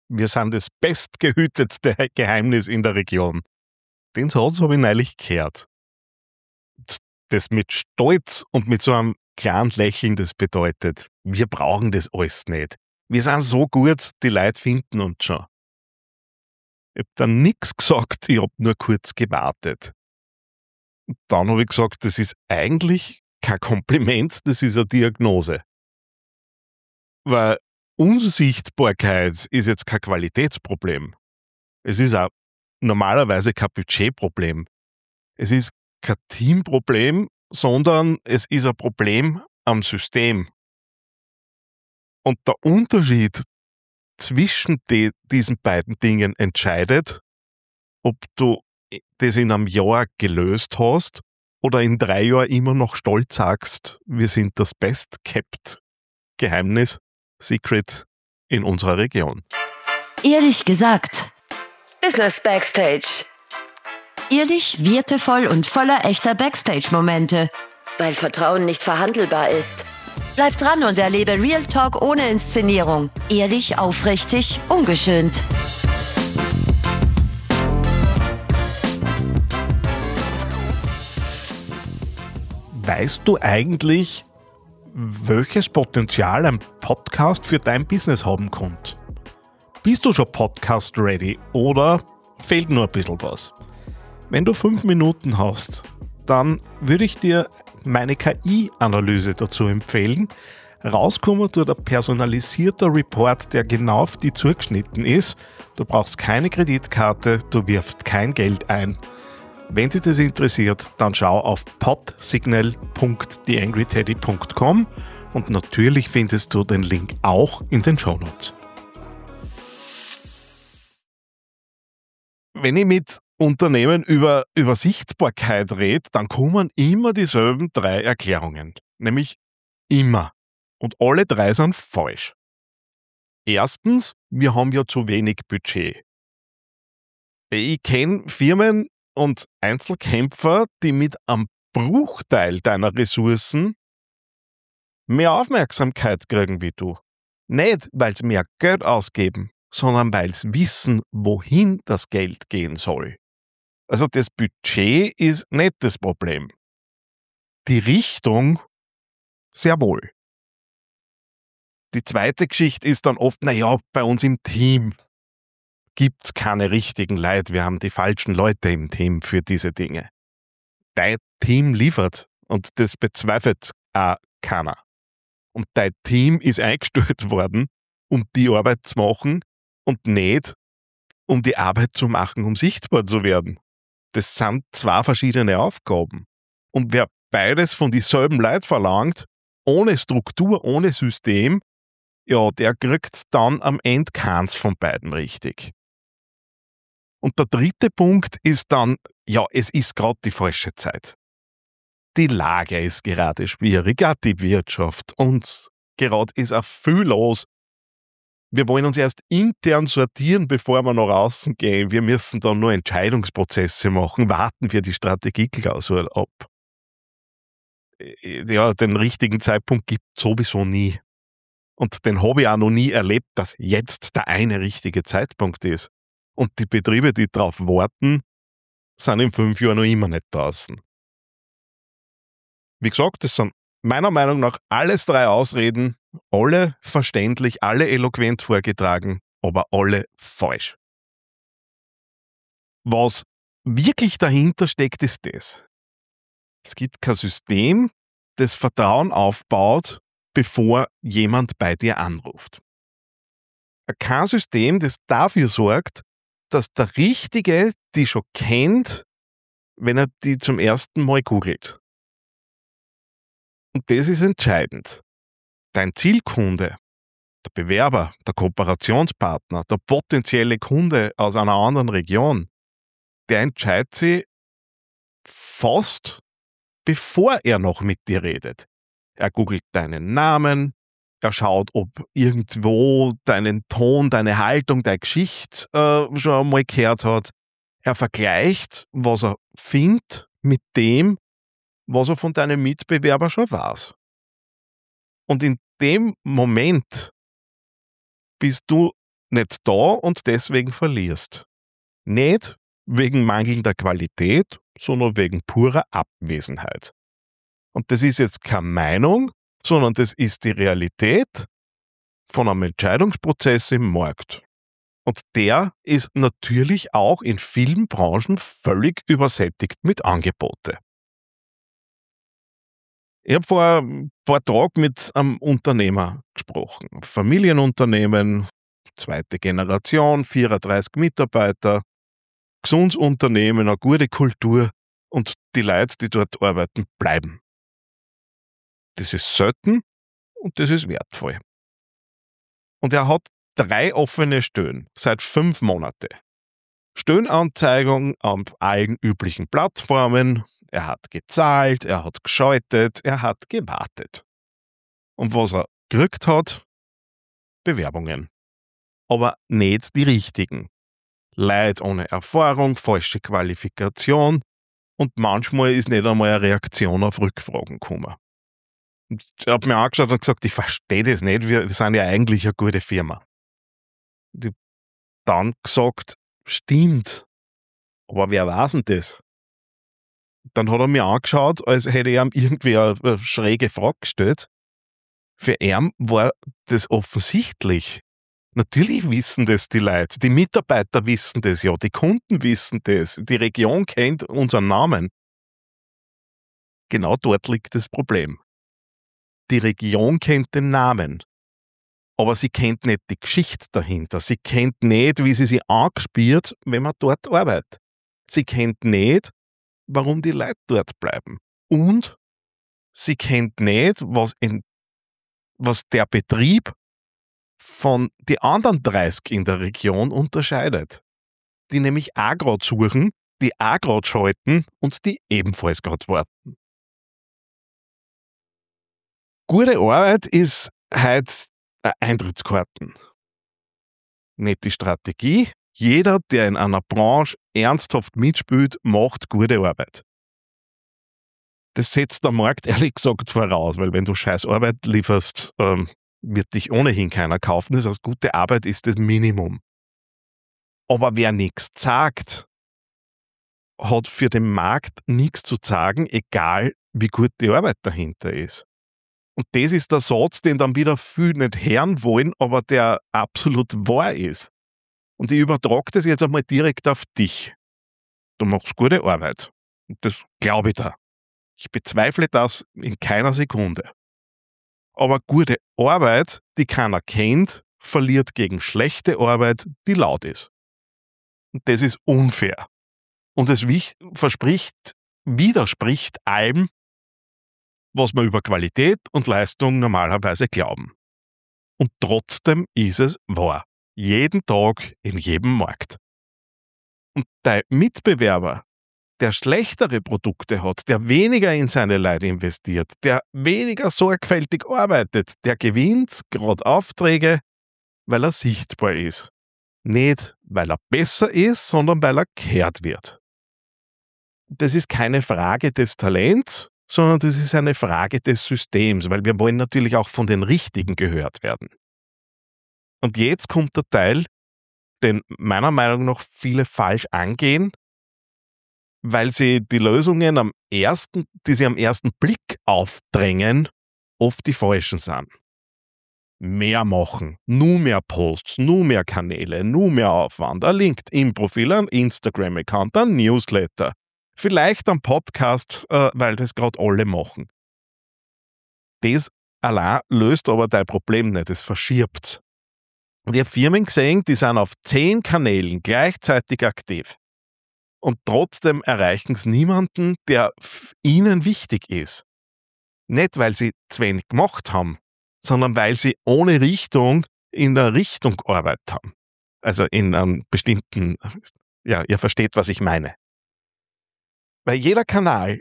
Wir sind das bestgehütetste Geheimnis in der Region. Den Satz habe ich neulich gehört. Das mit Stolz und mit so einem kleinen Lächeln, das bedeutet, wir brauchen das alles nicht. Wir sind so gut, die Leute finden uns schon. Ich habe dann nichts gesagt, ich habe nur kurz gewartet. Und dann habe ich gesagt, das ist eigentlich kein Kompliment, das ist eine Diagnose. Weil Unsichtbarkeit ist jetzt kein Qualitätsproblem. Es ist auch normalerweise kein Budgetproblem. Es ist kein Teamproblem, sondern es ist ein Problem am System. Und der Unterschied zwischen diesen beiden Dingen entscheidet, ob du das in einem Jahr gelöst hast oder in 3 Jahren immer noch stolz sagst, wir sind das best-kept Geheimnis, Secret in unserer Region. Ehrlich gesagt. Business Backstage. Ehrlich, wertevoll und voller echter Backstage-Momente. Weil Vertrauen nicht verhandelbar ist. Bleib dran und erlebe Real Talk ohne Inszenierung. Ehrlich, aufrichtig, ungeschönt. Weißt du eigentlich, welches Potenzial ein Podcast für dein Business haben könnte? Bist du schon Podcast-ready oder fehlt nur ein bisschen was? Wenn du 5 Minuten hast, dann würde ich dir meine KI-Analyse dazu empfehlen. Rauskommen tut ein personalisierter Report, der genau auf dich zugeschnitten ist. Du brauchst keine Kreditkarte, du wirfst kein Geld ein. Wenn dich das interessiert, dann schau auf podsignal.theangryteddy.com und natürlich findest du den Link auch in den Shownotes. Wenn ich mit Unternehmen über Sichtbarkeit rede, dann kommen immer dieselben 3 Erklärungen. Nämlich immer. Und alle 3 sind falsch. Erstens, wir haben ja zu wenig Budget. Ich kenne Firmen und Einzelkämpfer, die mit einem Bruchteil deiner Ressourcen mehr Aufmerksamkeit kriegen wie du. Nicht, weil sie mehr Geld ausgeben, sondern weil sie wissen, wohin das Geld gehen soll. Also das Budget ist nicht das Problem. Die Richtung sehr wohl. Die zweite Geschichte ist dann oft, bei uns im Team gibt es keine richtigen Leute. Wir haben die falschen Leute im Team für diese Dinge. Dein Team liefert und das bezweifelt auch keiner. Und dein Team ist eingestellt worden, um die Arbeit zu machen und nicht, um die Arbeit zu machen, um sichtbar zu werden. Das sind 2 verschiedene Aufgaben. Und wer beides von dieselben Leuten verlangt, ohne Struktur, ohne System, ja, der kriegt dann am Ende keins von beiden richtig. Und der dritte Punkt ist dann, es ist gerade die falsche Zeit. Die Lage ist gerade schwierig, auch die Wirtschaft. Und gerade ist auch viel los. Wir wollen uns erst intern sortieren, bevor wir nach außen gehen. Wir müssen dann nur Entscheidungsprozesse machen, warten wir die Strategieklausur ab. Ja, den richtigen Zeitpunkt gibt es sowieso nie. Und den habe ich auch noch nie erlebt, dass jetzt der eine richtige Zeitpunkt ist. Und die Betriebe, die darauf warten, sind in 5 Jahren noch immer nicht draußen. Wie gesagt, das sind meiner Meinung nach alles 3 Ausreden, alle verständlich, alle eloquent vorgetragen, aber alle falsch. Was wirklich dahinter steckt, ist das. Es gibt kein System, das Vertrauen aufbaut, bevor jemand bei dir anruft. Kein System, das dafür sorgt, dass der Richtige die schon kennt, wenn er die zum ersten Mal googelt. Und das ist entscheidend. Dein Zielkunde, der Bewerber, der Kooperationspartner, der potenzielle Kunde aus einer anderen Region, der entscheidet sich fast, bevor er noch mit dir redet. Er googelt deinen Namen, er schaut, ob irgendwo deinen Ton, deine Haltung, deine Geschichte schon einmal gehört hat. Er vergleicht, was er findet, mit dem, was er von deinem Mitbewerber schon weiß. Und in dem Moment bist du nicht da und deswegen verlierst. Nicht wegen mangelnder Qualität, sondern wegen purer Abwesenheit. Und das ist jetzt keine Meinung, sondern das ist die Realität von einem Entscheidungsprozess im Markt. Und der ist natürlich auch in vielen Branchen völlig übersättigt mit Angebote. Ich habe vor ein paar Tagen mit einem Unternehmer gesprochen. Familienunternehmen, zweite Generation, 34 Mitarbeiter, gesundes Unternehmen, eine gute Kultur und die Leute, die dort arbeiten, bleiben. Das ist selten und das ist wertvoll. Und er hat 3 offene Stellen seit 5 Monaten. Stellenanzeigung auf allen üblichen Plattformen. Er hat gezahlt, er hat geschaltet, er hat gewartet. Und was er gekriegt hat? Bewerbungen. Aber nicht die richtigen. Leute ohne Erfahrung, falsche Qualifikation und manchmal ist nicht einmal eine Reaktion auf Rückfragen gekommen. Ich habe mir angeschaut und gesagt, ich verstehe das nicht, wir sind ja eigentlich eine gute Firma. Ich habe dann gesagt, stimmt, aber wer weiß denn das? Dann hat er mir angeschaut, als hätte er ihm irgendwie eine schräge Frage gestellt. Für ihn war das offensichtlich. Natürlich wissen das die Leute, die Mitarbeiter wissen das ja, die Kunden wissen das, die Region kennt unseren Namen. Genau dort liegt das Problem. Die Region kennt den Namen, aber sie kennt nicht die Geschichte dahinter. Sie kennt nicht, wie sie sich angespielt, wenn man dort arbeitet. Sie kennt nicht, warum die Leute dort bleiben. Und sie kennt nicht, was der Betrieb von den anderen 30 in der Region unterscheidet. Die nämlich auch gerade suchen, die auch gerade schalten und die ebenfalls gerade warten. Gute Arbeit ist heute Eintrittskarten. Nicht die Strategie. Jeder, der in einer Branche ernsthaft mitspielt, macht gute Arbeit. Das setzt der Markt ehrlich gesagt voraus, weil wenn du scheiß Arbeit lieferst, wird dich ohnehin keiner kaufen. Das heißt, gute Arbeit ist das Minimum. Aber wer nichts sagt, hat für den Markt nichts zu sagen, egal wie gut die Arbeit dahinter ist. Und das ist der Satz, den dann wieder viele nicht hören wollen, aber der absolut wahr ist. Und ich übertrage das jetzt einmal direkt auf dich. Du machst gute Arbeit. Und das glaube ich da. Ich bezweifle das in keiner Sekunde. Aber gute Arbeit, die keiner kennt, verliert gegen schlechte Arbeit, die laut ist. Und das ist unfair. Und es widerspricht allem, was wir über Qualität und Leistung normalerweise glauben. Und trotzdem ist es wahr. Jeden Tag, in jedem Markt. Und dein Mitbewerber, der schlechtere Produkte hat, der weniger in seine Leute investiert, der weniger sorgfältig arbeitet, der gewinnt gerade Aufträge, weil er sichtbar ist. Nicht, weil er besser ist, sondern weil er gehört wird. Das ist keine Frage des Talents, sondern das ist eine Frage des Systems, weil wir wollen natürlich auch von den Richtigen gehört werden. Und jetzt kommt der Teil, den meiner Meinung nach viele falsch angehen, weil sie die Lösungen, die sie am ersten Blick aufdrängen, oft die falschen sind. Mehr machen, nur mehr Posts, nur mehr Kanäle, nur mehr Aufwand, ein LinkedIn-Profil, ein Instagram-Account, ein Newsletter, vielleicht ein Podcast, weil das gerade alle machen. Das allein löst aber dein Problem nicht, es verschiebt. Und ich habe Firmen gesehen, die sind auf 10 Kanälen gleichzeitig aktiv. Und trotzdem erreichen sie niemanden, der ihnen wichtig ist. Nicht, weil sie zu wenig gemacht haben, sondern weil sie ohne Richtung in der Richtung gearbeitet haben. Also in einem bestimmten, ja, ihr versteht, was ich meine. Weil jeder Kanal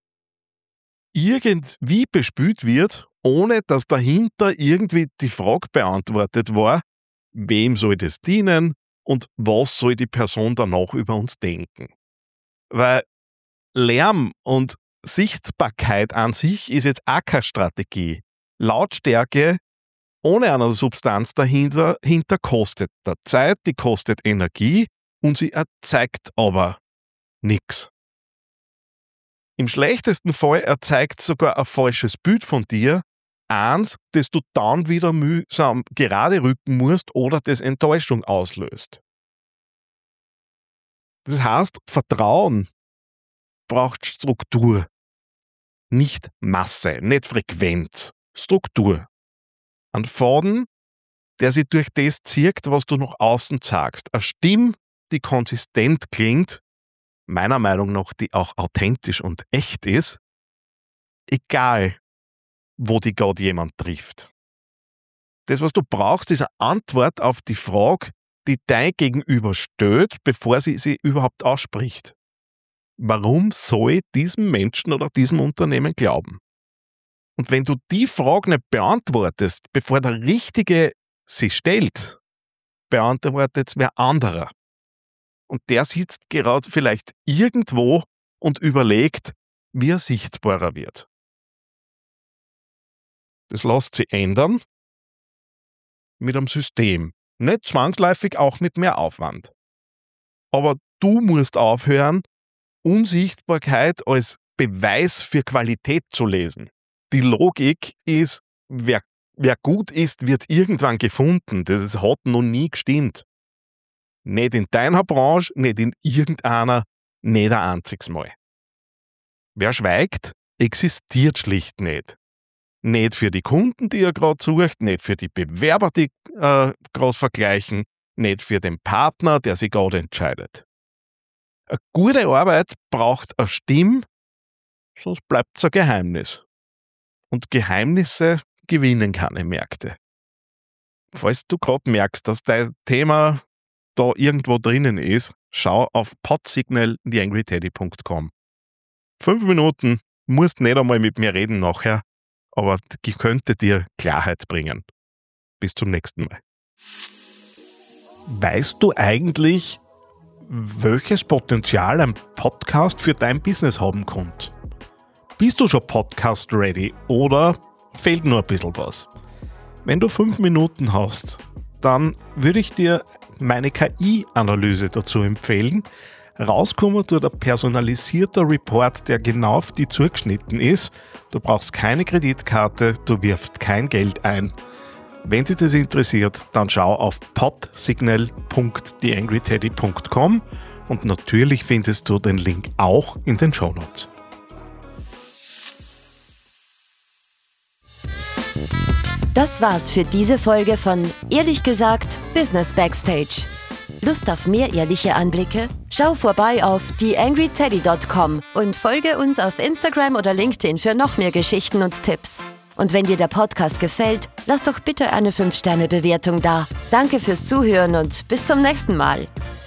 irgendwie bespielt wird, ohne dass dahinter irgendwie die Frage beantwortet war, wem soll das dienen und was soll die Person danach über uns denken. Weil Lärm und Sichtbarkeit an sich ist jetzt auch keine Strategie. Lautstärke ohne eine Substanz dahinter kostet der Zeit, die kostet Energie und sie erzeugt aber nichts. Im schlechtesten Fall erzeugt sogar ein falsches Bild von dir, eins, das du dann wieder mühsam gerade rücken musst oder das Enttäuschung auslöst. Das heißt, Vertrauen braucht Struktur, nicht Masse, nicht Frequenz, Struktur. Ein Faden, der sich durch das zieht, was du nach außen sagst. Eine Stimme, die konsistent klingt, meiner Meinung nach, die auch authentisch und echt ist, egal, wo die gerade jemand trifft. Das, was du brauchst, ist eine Antwort auf die Frage, die dein Gegenüber stellt, bevor sie überhaupt ausspricht. Warum soll ich diesem Menschen oder diesem Unternehmen glauben? Und wenn du die Frage nicht beantwortest, bevor der Richtige sie stellt, beantwortet es wer anderer. Und der sitzt gerade vielleicht irgendwo und überlegt, wie er sichtbarer wird. Das lässt sich ändern mit einem System. Nicht zwangsläufig, auch mit mehr Aufwand. Aber du musst aufhören, Unsichtbarkeit als Beweis für Qualität zu lesen. Die Logik ist, wer gut ist, wird irgendwann gefunden. Das hat noch nie gestimmt. Nicht in deiner Branche, nicht in irgendeiner, nicht ein einziges Mal. Wer schweigt, existiert schlicht nicht. Nicht für die Kunden, die er gerade sucht, nicht für die Bewerber, die gerade vergleichen, nicht für den Partner, der sich gerade entscheidet. Eine gute Arbeit braucht eine Stimme, sonst bleibt es ein Geheimnis. Und Geheimnisse gewinnen keine Märkte. Falls du gerade merkst, dass dein Thema da irgendwo drinnen ist, schau auf podsignal@theangryteddy.com. 5 Minuten, musst nicht einmal mit mir reden nachher, aber die könnte dir Klarheit bringen. Bis zum nächsten Mal. Weißt du eigentlich, welches Potenzial ein Podcast für dein Business haben könnte? Bist du schon Podcast-ready oder fehlt nur ein bisschen was? Wenn du 5 Minuten hast, dann würde ich dir meine KI-Analyse dazu empfehlen. Rauskommen tut ein personalisierter Report, der genau auf dich zugeschnitten ist. Du brauchst keine Kreditkarte, du wirfst kein Geld ein. Wenn dich das interessiert, dann schau auf podsignal.theangryteddy.com und natürlich findest du den Link auch in den Shownotes. Das war's für diese Folge von Ehrlich gesagt Business Backstage. Lust auf mehr ehrliche Anblicke? Schau vorbei auf theangryteddy.com und folge uns auf Instagram oder LinkedIn für noch mehr Geschichten und Tipps. Und wenn dir der Podcast gefällt, lass doch bitte eine 5-Sterne-Bewertung da. Danke fürs Zuhören und bis zum nächsten Mal.